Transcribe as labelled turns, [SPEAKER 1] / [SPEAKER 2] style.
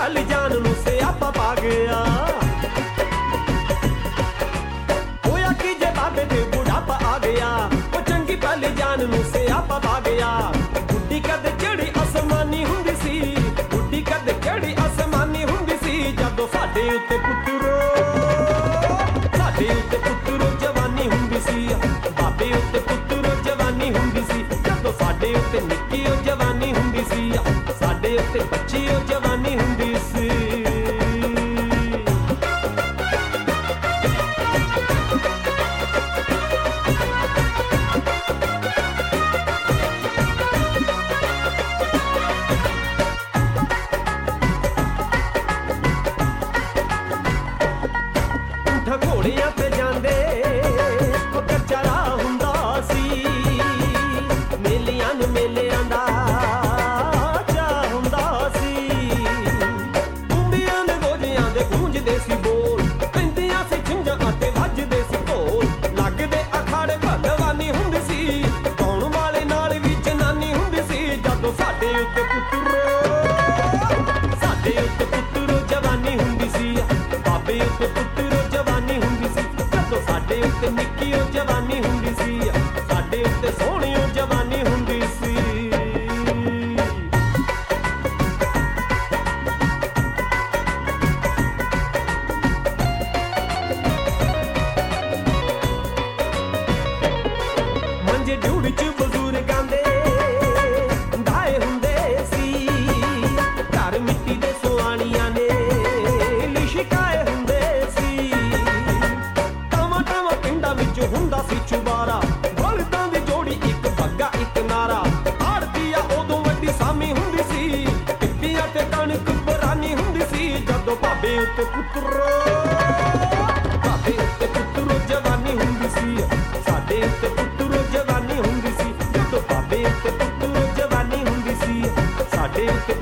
[SPEAKER 1] ਭਲੀ ਜਾਨ ਨੂੰ ਸਿਆਪਾ ਪਾ ਗਿਆ। ਹੋਇਆ ਕੀ ਜੇ ਬਾਬੇ ਤੇ ਬੁਢਾਪਾ ਆ ਗਿਆ, ਉਹ ਚੰਗੀ ਭਲੀ ਜਾਨ ਨੂੰ ਸਿਆਪਾ ਪਾ ਗਿਆ। ਬੁੱਢੀ ਕਦ ਕਿਹੜੀ ਅਸਮਾਨੀ ਹੁੰਦੀ ਸੀ, ਬੁੱਢੀ ਕਦ ਕਿਹੜੀ ਅਸਮਾਨੀ ਹੁੰਦੀ ਸੀ, ਜਦੋਂ ਸਾਡੇ ਉੱਤੇ ਪੁੱਤਰੋ ਜਵਾਨੀ ਹੁੰਦੀ ਸੀ। ਬਾਬੇ ਉੱਤੇ ਪੁੱਤਰੋ ਜਵਾਨੀ ਹੁੰਦੀ ਸੀ, ਜਦੋਂ ਸਾਡੇ ਉੱਤੇ ਨਿੱਕੀ ਉਹ ਜਵਾਨੀ ਹੁੰਦੀ ਸੀ, ਸਾਡੇ ਉੱਤੇ ਬੱਚੀ ਉਹ ਜਵਾਨੀ ਹੁੰਦੀ ਸੀ। ਘੋੜਿਆਂ ਤੇ ਜਾਂਦੇ ਉਹ ਕੱਚਾ ਰਾਹ ਹੁੰਦਾ ਸੀ, ਮੇਲਿਆਂ ਨੂੰ ਮੇਲਿਆਂ ਦਾ ਚਾਅ ਹੁੰਦਾ ਸੀ। ਕੁੰਬੀਆਂ ਦੇ ਗੋਜਿਆਂ ਦੇ ਗੂੰਜਦੇ ਸੀ ਬੋਲ, ਪੈਂਦੀਆਂ ਸੀ ਛਿੰਝਾਂ ਅਤੇ ਵੱਜਦੇ ਸੀ ਢੋਲ। ਲੱਗਦੇ ਅਖਾੜੇ ਭਲਵਾਨੀ ਹੁੰਦੀ ਸੀ, ਗਾਉਣ ਵਾਲੇ ਨਾਲ ਵੀ ਜਨਾਨੀ ਹੁੰਦੀ ਸੀ, ਜਦੋਂ ਸਾਡੇ ਉੱਤੇ ਪੁੱਤਰੋ ਜਵਾਨੀ ਹੁੰਦੀ ਸੀ। ਬਾਬੇ ਉੱਤੇ ਪੁੱਤਰੋ ਜਵਾਨੀ ਹੁੰਦੀ ਸੀ, ਜਦੋਂ ਸਾਡੇ ਉੱਤੇ ਨਿੱਕੀ ਉਹ ਜਵਾਨੀ ਹੁੰਦੀ ਸੀ, ਸਾਡੇ ਉੱਤੇ ਸੋਹਣੀ ਉਹ ਜਵਾਨੀ ਹੁੰਦੀ ਸੀ। ਮੰਜੇ ਢੂੜ ਚ ਬਜ਼ੁਰਗਾਂ ਦੇ ਢਾਏ ਹੁੰਦੇ ਸੀ, ਘਰ ਮਿੱਟੀ ਦੇ ਸੁਆਣੀਆਂ ਨੇ ਲਿਸ਼ਕਾਏ ਹੁੰਦੇ ਸੀ। ਟਾਵਾਂ ਟਾਵਾਂ ਪਿੰਡਾਂ ਵਿੱਚ ਹੁੰਦਾ ਸੀ ਚੁਬਾਰਾ, ਬਲਦਾਂ ਦੀ ਜੋੜੀ ਇੱਕ ਬੱਗਾ ਇੱਕ ਨਾਰਾ। ਆੜਤੀਆ ਉਦੋਂ ਵੱਡੀ ਸਾਮੀ ਹੁੰਦੀ ਸੀ, ਟਿੱਪੀਆਂ ਤੇ ਕਣਕ ਬਰਾਨੀ ਹੁੰਦੀ ਸੀ, ਜਦੋਂ ਬਾਬੇ ਉੱਤੇ ਪੁੱਤਰੋ ਜਵਾਨੀ ਹੁੰਦੀ ਸੀ, ਸਾਡੇ ਉੱਤੇ ਪੁੱਤਰੋ ਜਵਾਨੀ ਹੁੰਦੀ ਸੀ, ਜਦੋਂ ਬਾਬੇ ਉੱਤੇ ਪੁੱਤਰੋ ਜਵਾਨੀ ਹੁੰਦੀ ਸੀ, ਸਾਡੇ ਉੱਤੇ